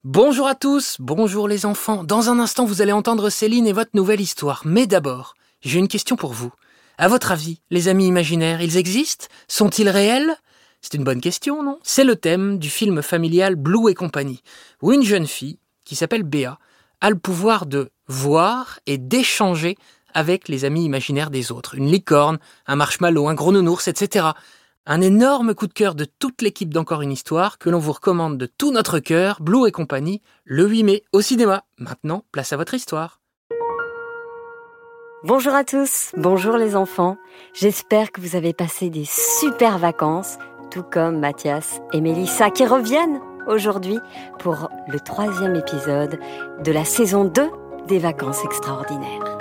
Bonjour à tous, bonjour les enfants. Dans un instant, vous allez entendre Céline et votre nouvelle histoire. Mais d'abord, j'ai une question pour vous. À votre avis, les amis imaginaires, ils existent ? Sont-ils réels ? C'est une bonne question, non ? C'est le thème du film familial Blue et compagnie, où une jeune fille, qui s'appelle Béa, a le pouvoir de voir et d'échanger avec les amis imaginaires des autres. Une licorne, un marshmallow, un gros nounours, etc. Un énorme coup de cœur de toute l'équipe d'Encore une histoire que l'on vous recommande de tout notre cœur, Blue et compagnie, le 8 mai au cinéma. Maintenant, place à votre histoire. Bonjour à tous, bonjour les enfants. J'espère que vous avez passé des super vacances, tout comme Mathias et Mélissa qui reviennent aujourd'hui pour le 3e épisode de la saison 2 des Vacances extraordinaires.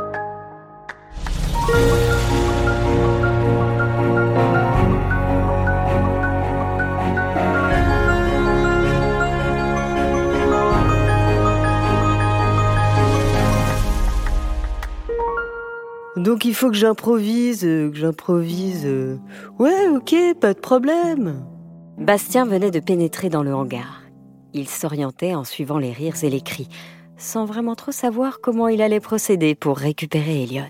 Donc il faut que j'improvise. Ouais, ok, pas de problème. Bastien venait de pénétrer dans le hangar. Il s'orientait en suivant les rires et les cris, sans vraiment trop savoir comment il allait procéder pour récupérer Elliot.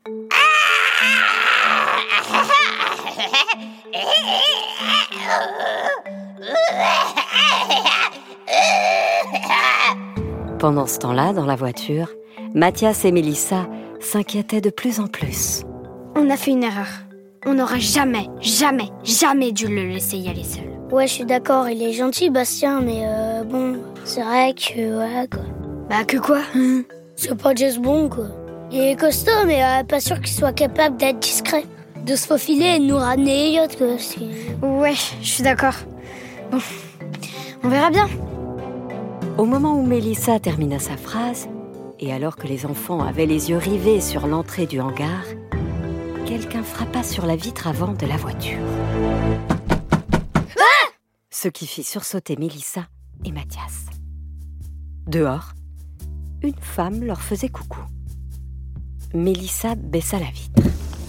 Pendant ce temps-là, dans la voiture, Mathias et Mélissa s'inquiétaient de plus en plus. On a fait une erreur. On n'aurait jamais dû le laisser y aller seul. Ouais, je suis d'accord, il est gentil, Bastien, mais bon, c'est vrai que, voilà, quoi. Bah, que quoi ? C'est pas James Bond, quoi. Il est costaud, mais pas sûr qu'il soit capable d'être discret. De se faufiler et de nous ramener Elliot, quoi. Ouais, je suis d'accord. Bon, on verra bien. Au moment où Mélissa termina sa phrase, et alors que les enfants avaient les yeux rivés sur l'entrée du hangar, quelqu'un frappa sur la vitre avant de la voiture. Ah ! Ce qui fit sursauter Mélissa et Mathias. Dehors, une femme leur faisait coucou. Mélissa baissa la vitre.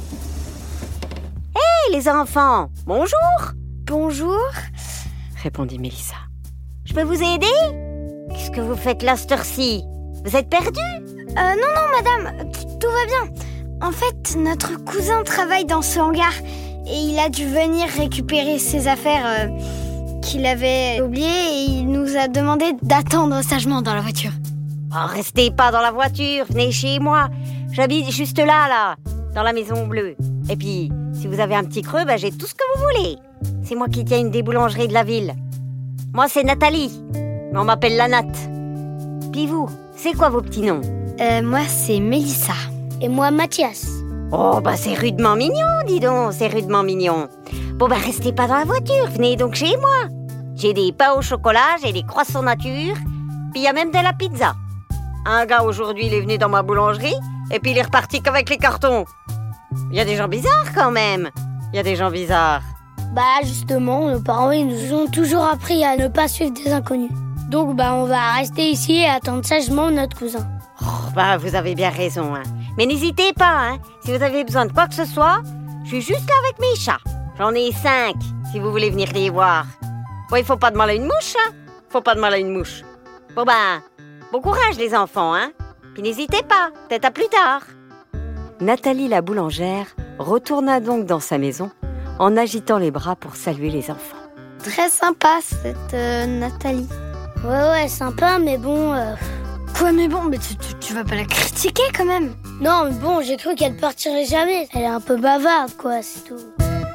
« Hé, les enfants, bonjour !» « Bonjour !» répondit Mélissa. « Je peux vous aider ? Qu'est-ce que vous faites là, cette heure-ci ? Vous êtes perdus ? Non, madame, tout va bien. En fait, notre cousin travaille dans ce hangar et il a dû venir récupérer ses affaires qu'il avait oubliées et il nous a demandé d'attendre sagement dans la voiture. Oh, restez pas dans la voiture, venez chez moi. J'habite juste là, dans la maison bleue. Et puis, si vous avez un petit creux, j'ai tout ce que vous voulez. C'est moi qui tiens une des boulangeries de la ville. Moi, c'est Nathalie, mais on m'appelle la Nat. Puis vous, c'est quoi vos petits noms ? Moi, c'est Mélissa. Et moi, Mathias. Oh, c'est rudement mignon, dis donc, c'est rudement mignon. Bon, restez pas dans la voiture, venez donc chez moi. J'ai des pains au chocolat, j'ai des croissants nature, puis il y a même de la pizza. Un gars, aujourd'hui, il est venu dans ma boulangerie, et puis il est reparti qu'avec les cartons. Il y a des gens bizarres, quand même. Il y a des gens bizarres. Justement, nos parents, ils nous ont toujours appris à ne pas suivre des inconnus. Donc, on va rester ici et attendre sagement notre cousin. Oh, vous avez bien raison, hein. Mais n'hésitez pas, si vous avez besoin de quoi que ce soit, je suis juste là avec mes chats. J'en ai 5, si vous voulez venir les voir. Bon, il faut pas de mal à une mouche, Faut pas de mal à une mouche. Bon, bon courage, les enfants, Puis n'hésitez pas, peut-être à plus tard. Nathalie la boulangère retourna donc dans sa maison en agitant les bras pour saluer les enfants. Très sympa, cette Nathalie. Ouais, sympa, mais bon... Quoi, mais bon, tu vas pas la critiquer quand même. Non, mais bon, j'ai cru qu'elle partirait jamais. Elle est un peu bavarde, quoi, c'est tout.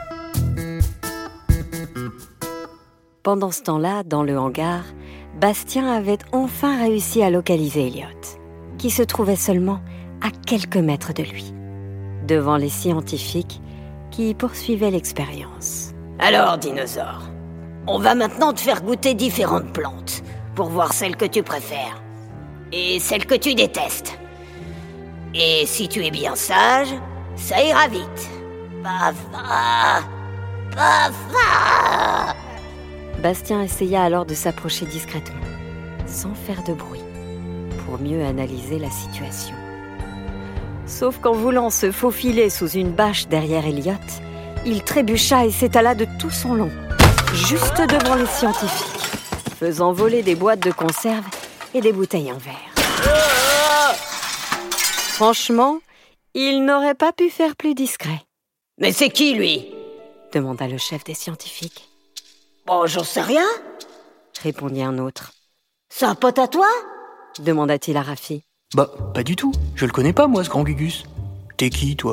Pendant ce temps-là, dans le hangar, Bastien avait enfin réussi à localiser Elliot, qui se trouvait seulement à quelques mètres de lui, devant les scientifiques qui poursuivaient l'expérience. Alors, dinosaure, on va maintenant te faire goûter différentes plantes pour voir celles que tu préfères et celles que tu détestes. Et si tu es bien sage, ça ira vite. Paf, paf, paf, paf. Bastien essaya alors de s'approcher discrètement, sans faire de bruit, pour mieux analyser la situation. Sauf qu'en voulant se faufiler sous une bâche derrière Elliot, il trébucha et s'étala de tout son long, juste devant les scientifiques. faisant voler des boîtes de conserve et des bouteilles en verre. Franchement, il n'aurait pas pu faire plus discret. « Mais c'est qui, lui ?» demanda le chef des scientifiques. « Bon, j'en sais rien. » répondit un autre. « C'est un pote à toi ?» demanda-t-il à Rafi. Bah, pas du tout. Je le connais pas, moi, ce grand Gugus. T'es qui, toi ?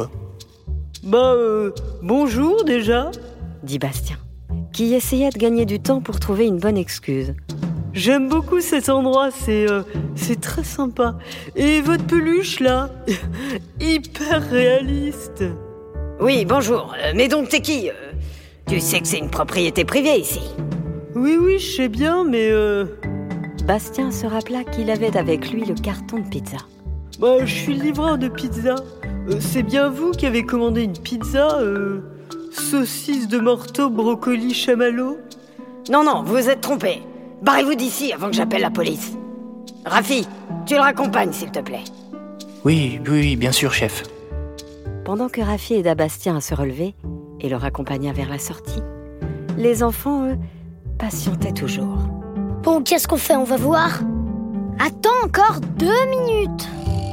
Bonjour déjà, dit Bastien, qui essayait de gagner du temps pour trouver une bonne excuse. J'aime beaucoup cet endroit, c'est très sympa. Et votre peluche, là, hyper réaliste. Oui, bonjour. Mais donc, t'es qui ? Tu sais que c'est une propriété privée, ici. Oui, je sais bien, mais... Bastien se rappela qu'il avait avec lui le carton de pizza. Je suis le livreur de pizza. C'est bien vous qui avez commandé une pizza saucisse de morteau, brocoli, chamallow ? Non, vous vous êtes trompé. Barrez-vous d'ici avant que j'appelle la police. Rafi, tu le raccompagnes, s'il te plaît. Oui, bien sûr, chef. Pendant que Rafi aida Bastien à se relever et le raccompagna vers la sortie, les enfants, eux, patientaient toujours. Bon, qu'est-ce qu'on fait ? On va voir. Attends encore 2 minutes.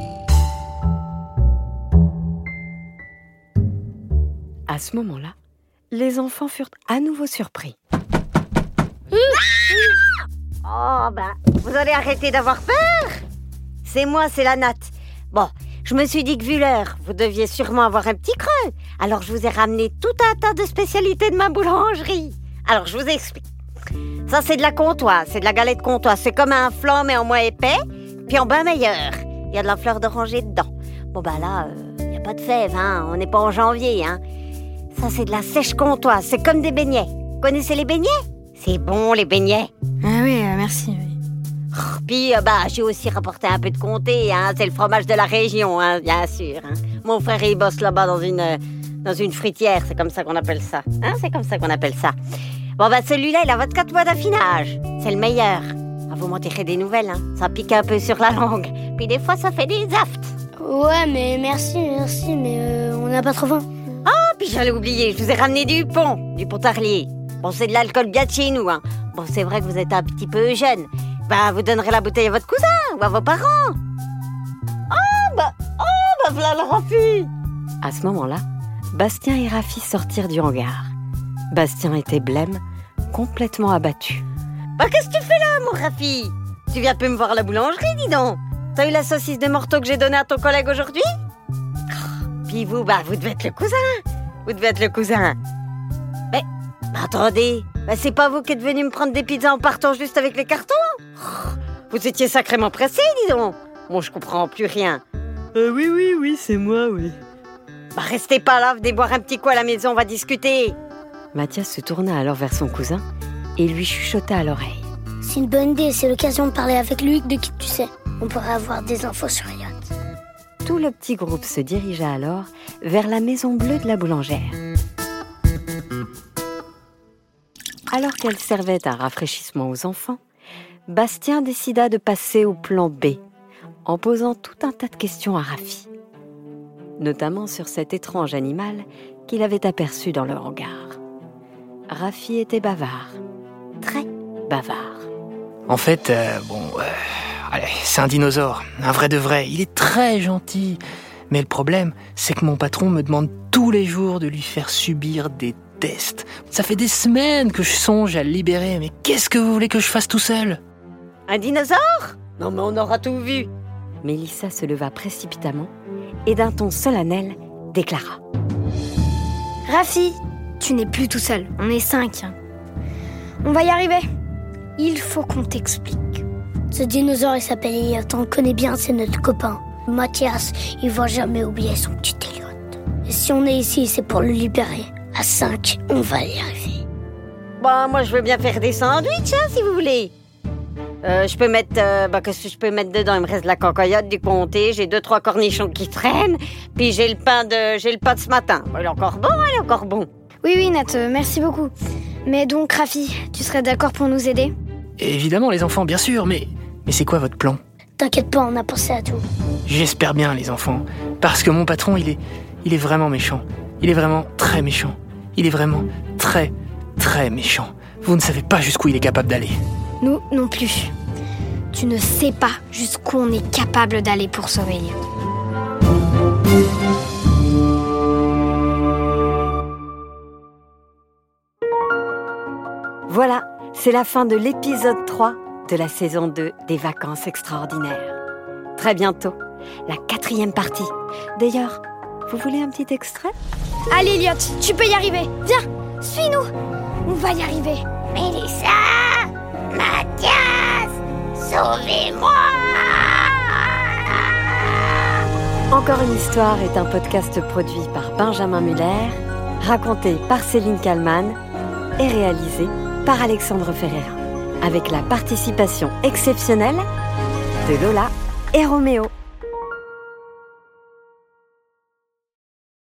À ce moment-là, les enfants furent à nouveau surpris. Oh, vous allez arrêter d'avoir peur ? C'est moi, c'est la natte. Bon, je me suis dit que vu l'heure, vous deviez sûrement avoir un petit creux. Alors je vous ai ramené tout un tas de spécialités de ma boulangerie. Alors je vous explique. Ça, c'est de la comtoise, c'est de la galette comtoise. C'est comme un flan, mais en moins épais, puis en bain meilleur. Il y a de la fleur d'oranger dedans. Bon, là, il n'y a pas de fèves, hein. On n'est pas en janvier, hein. Ça, c'est de la sèche comtoise, c'est comme des beignets. Vous connaissez les beignets ? C'est bon, les beignets. Ah oui, merci. Oui. Puis, j'ai aussi rapporté un peu de comté, hein. C'est le fromage de la région, hein, bien sûr. Hein. Mon frère, il bosse là-bas dans une fruitière, c'est comme ça qu'on appelle ça. Hein, c'est comme ça qu'on appelle ça. Bon, celui-là, il a 24 mois d'affinage. C'est le meilleur. Vous m'en tirez des nouvelles, hein. Ça pique un peu sur la langue. Puis des fois, ça fait des aftes. Ouais, mais merci, mais on n'a pas trop faim. Puis j'allais oublier, je vous ai ramené du Pontarlier. Bon, c'est de l'alcool bien de chez nous, hein. Bon, c'est vrai que vous êtes un petit peu jeune. Vous donnerez la bouteille à votre cousin ou à vos parents. Voilà le Rafi. À ce moment-là, Bastien et Rafi sortirent du hangar. Bastien était blême, complètement abattu. Qu'est-ce que tu fais là, mon Rafi ? Tu viens peu me voir à la boulangerie, dis donc. T'as eu la saucisse de morteau que j'ai donnée à ton collègue aujourd'hui ? Puis vous, vous devez être le cousin. Mais attendez, c'est pas vous qui êtes venu me prendre des pizzas en partant juste avec les cartons ? Vous étiez sacrément pressé, dis donc. Bon, je comprends plus rien. Oui, c'est moi, oui. Restez pas là, venez boire un petit coup à la maison, on va discuter. Mathias se tourna alors vers son cousin et lui chuchota à l'oreille. C'est une bonne idée, c'est l'occasion de parler avec lui de qui tu sais. On pourrait avoir des infos sur Elliot. Tout le petit groupe se dirigea alors vers la maison bleue de la boulangère. Alors qu'elle servait un rafraîchissement aux enfants, Bastien décida de passer au plan B, en posant tout un tas de questions à Rafi, notamment sur cet étrange animal qu'il avait aperçu dans le hangar. Rafi était bavard, très bavard. En fait, c'est un dinosaure, un vrai de vrai. Il est très gentil. Mais le problème, c'est que mon patron me demande tous les jours de lui faire subir des tests. Ça fait des semaines que je songe à le libérer, mais qu'est-ce que vous voulez que je fasse tout seul ? Un dinosaure ? Non, mais on aura tout vu. Mélissa se leva précipitamment et d'un ton solennel déclara. Rafi, tu n'es plus tout seul, on est 5. On va y arriver. Il faut qu'on t'explique. Ce dinosaure, il s'appelle Elliot, on le connaît bien, c'est notre copain. Mathias, il va jamais oublier son petit Elliot. Et si on est ici, c'est pour le libérer. À 5, on va y arriver. Moi je veux bien faire des sandwichs, si vous voulez. Je peux mettre... qu'est-ce que je peux mettre dedans ? Il me reste de la cancoyote, du comté, j'ai 2-3 cornichons qui traînent, puis j'ai le pain de ce matin. Il est encore bon. Oui, Nat, merci beaucoup. Mais donc, Rafi, tu serais d'accord pour nous aider ? Évidemment, les enfants, bien sûr, mais c'est quoi votre plan ? T'inquiète pas, on a pensé à tout. J'espère bien, les enfants, parce que mon patron, il est vraiment méchant. Il est vraiment très méchant. Il est vraiment très, très méchant. Vous ne savez pas jusqu'où il est capable d'aller. Nous non plus. Tu ne sais pas jusqu'où on est capable d'aller pour sauver Elliot. Voilà, c'est la fin de l'épisode 3 de la saison 2 des Vacances extraordinaires. Très bientôt, la 4e partie. D'ailleurs, vous voulez un petit extrait ? Allez Elliot, tu peux y arriver. Viens, suis-nous. On va y arriver. Mélissa, Mathias, sauvez-moi! Encore une histoire est un podcast produit par Benjamin Muller, raconté par Céline Kallmann et réalisé par Alexandre Ferreira, avec la participation exceptionnelle de Lola et Roméo.